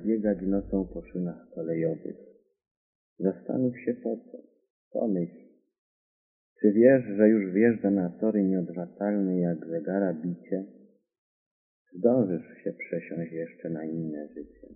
biegać nocą po szynach kolejowych. Zastanów się po co. Pomyśl. Czy wiesz, że już wjeżdża na tory nieodwracalny jak zegara bicie? Zdążysz się przesiąść jeszcze na inne życie.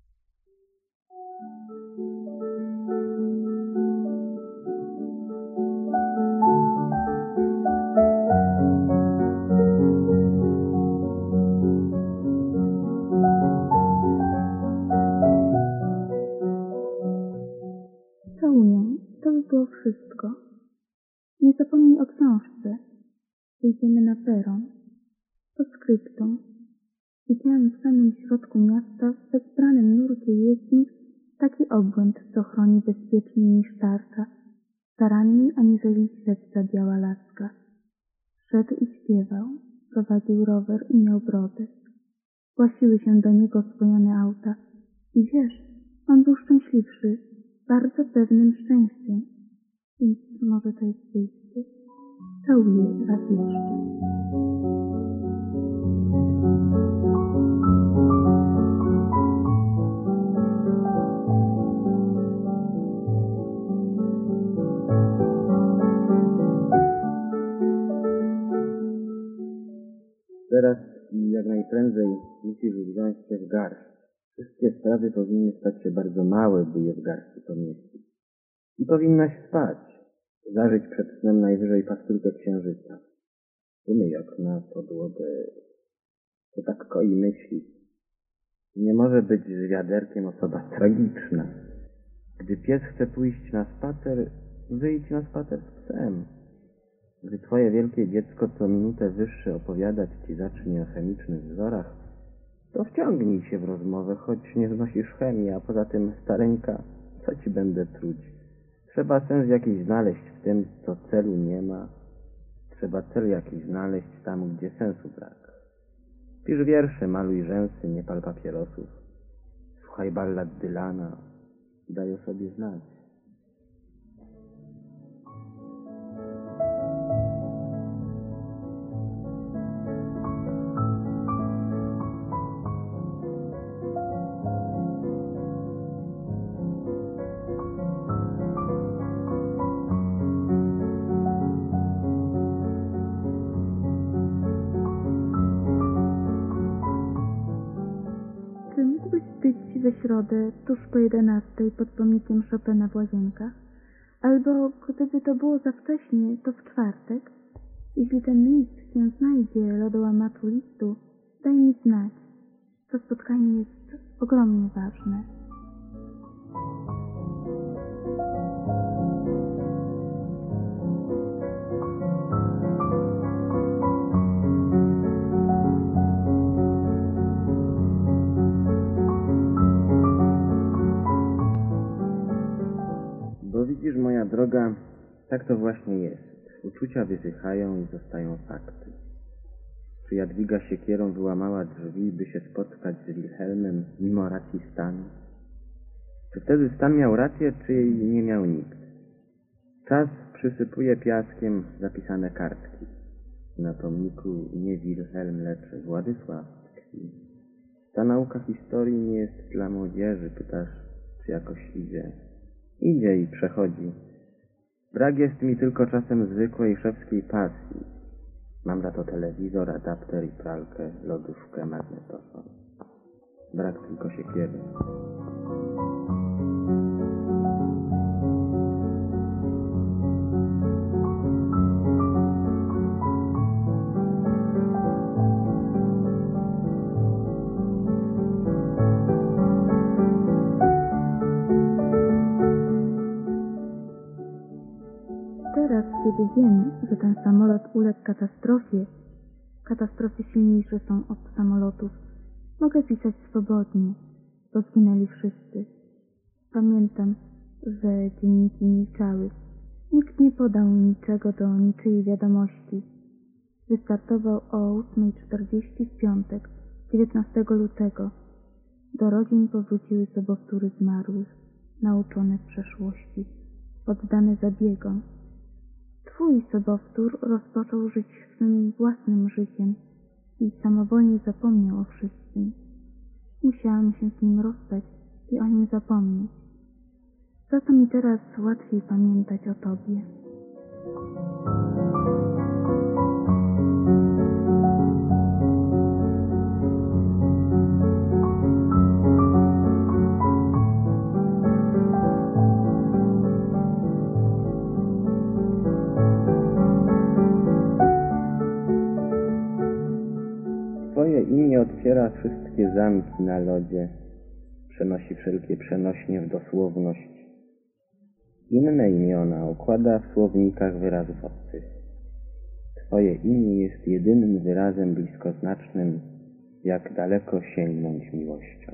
Całuję. To by było wszystko. Nie zapomnij o książce. Wyjdziemy na peron. Postscriptum. Widziałem w samym środku miasta w bezbranym nurcie jezdni taki obłęd, co chroni bezpieczniej niż tarcza, staranniej aniżeli ślepca biała laska. Szedł i śpiewał, prowadził rower i miał brodę. Głasiły się do niego oswojone auta i wiesz, on był szczęśliwszy, bardzo pewnym szczęściem, więc może to jest wyjście. Całuję raz jeszcze. Teraz i jak najprędzej musisz wziąć się w garść. Wszystkie sprawy powinny stać się bardzo małe, by je w garści pomieścić. I powinnaś spać, zażyć przed snem najwyżej pastylkę księżyca. Umyj okna, podłogę, to tak koi myśli. Nie może być z wiaderkiem osoba tragiczna. Gdy pies chce pójść na spacer, wyjdź na spacer z psem. Gdy twoje wielkie dziecko co minutę wyższe opowiadać ci zacznie o chemicznych wzorach, to wciągnij się w rozmowę, choć nie znosisz chemii, a poza tym, stareńka, co ci będę truć? Trzeba sens jakiś znaleźć w tym, co celu nie ma. Trzeba cel jakiś znaleźć tam, gdzie sensu brak. Pisz wiersze, maluj rzęsy, nie pal papierosów. Słuchaj ballad Dylana, daj o sobie znać. Czy mógłbyś być we środę, tuż po 11 pod pomnikiem Chopina w Łazienkach? Albo gdyby to było za wcześnie, to w czwartek? Jeśli ten list się znajdzie, lodołamaczu listu, daj mi znać. To spotkanie jest ogromnie ważne. Bo widzisz, moja droga, tak to właśnie jest. Uczucia wysychają i zostają fakty. Czy Jadwiga siekierą wyłamała drzwi, by się spotkać z Wilhelmem mimo racji stanu? Czy wtedy stan miał rację, czy jej nie miał nikt? Czas przysypuje piaskiem zapisane kartki. Na pomniku nie Wilhelm, lecz Władysław tkwi. Ta nauka historii nie jest dla młodzieży, pytasz, czy jakoś idzie. Idzie i przechodzi. Brak jest mi tylko czasem zwykłej szewskiej pasji. Mam za to telewizor, adapter i pralkę, lodówkę, magnetofon. Brak tylko siekiery. Teraz, kiedy wiem, że ten samolot uległ katastrofy silniejsze są od samolotów, mogę pisać swobodnie, bo zginęli wszyscy. Pamiętam, że dzienniki milczały. Nikt nie podał niczego do niczyjej wiadomości. Wystartował o 8:40 w piątek, 19 lutego. Do rodzin powróciły sobowtóry zmarłych, nauczone w przeszłości, poddane zabiegom. Twój sobowtór rozpoczął żyć swym własnym życiem i samowolnie zapomniał o wszystkim. Musiałam się z nim rozstać i o nim zapomnieć. Za to mi teraz łatwiej pamiętać o tobie. Twoje imię otwiera wszystkie zamki na lodzie, przenosi wszelkie przenośnie w dosłowność. Inne imiona układa w słownikach wyrazów obcych. Twoje imię jest jedynym wyrazem bliskoznacznym, jak daleko sięgnąć miłością.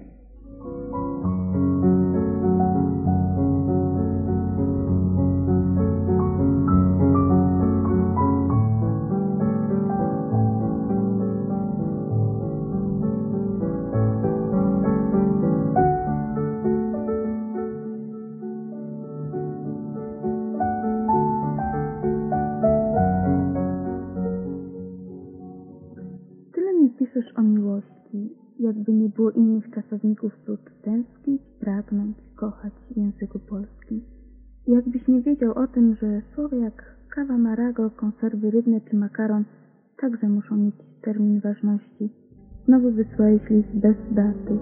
Tyle mi piszesz o miłości, jakby nie było innych czasowników prócz tęsknić, pragnąć, kochać w języku polskim. I jakbyś nie wiedział o tym, że słowa jak kawa Marago, konserwy rybne czy makaron także muszą mieć termin ważności. Znowu wysłałeś list bez daty.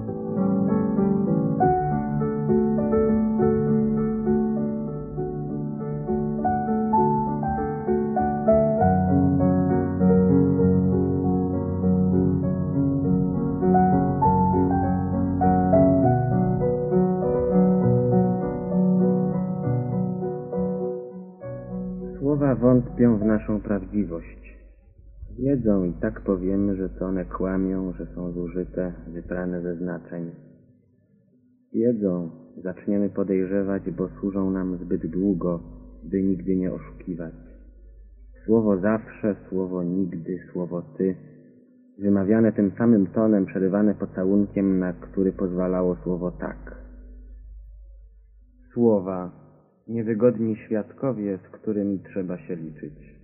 Słowa wątpią w naszą prawdziwość. Wiedzą i tak powiemy, że to one kłamią, że są zużyte, wyprane ze znaczeń. Wiedzą, zaczniemy podejrzewać, bo służą nam zbyt długo, by nigdy nie oszukiwać. Słowo zawsze, słowo nigdy, słowo ty, wymawiane tym samym tonem, przerywane pocałunkiem, na który pozwalało słowo tak. Słowa, niewygodni świadkowie, z którymi trzeba się liczyć.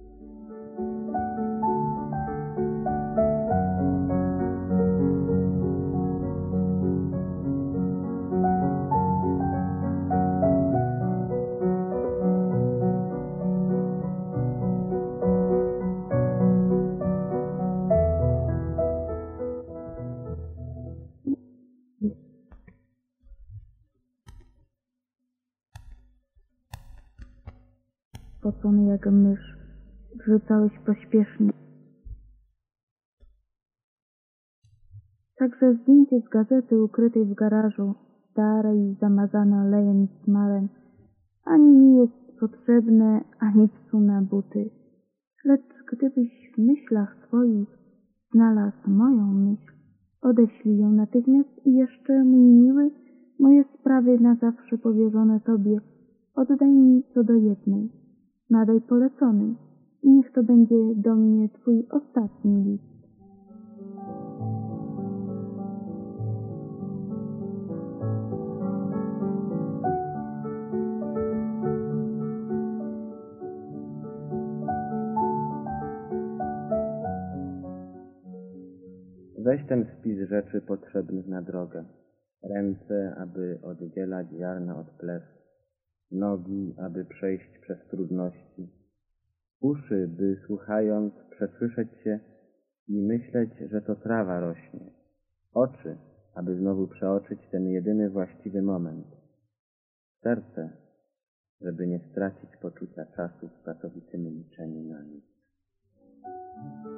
Spocony jak mysz, wrzucałeś pośpiesznie. Także zdjęcie z gazety ukrytej w garażu, stare i zamazane olejem i smalem, ani mi jest potrzebne, ani psu na buty. Lecz gdybyś w myślach swoich znalazł moją myśl, odeślij ją natychmiast i jeszcze, mój miły, moje sprawy na zawsze powierzone tobie, oddaj mi co do jednej. Nadaj polecony i niech to będzie do mnie twój ostatni list. Weź ten spis rzeczy potrzebnych na drogę. Ręce, aby oddzielać ziarna od plew. Nogi, aby przejść przez trudności. Uszy, by słuchając przesłyszeć się i myśleć, że to trawa rośnie. Oczy, aby znowu przeoczyć ten jedyny właściwy moment. Serce, żeby nie stracić poczucia czasu w pracowitym liczeniu na nic.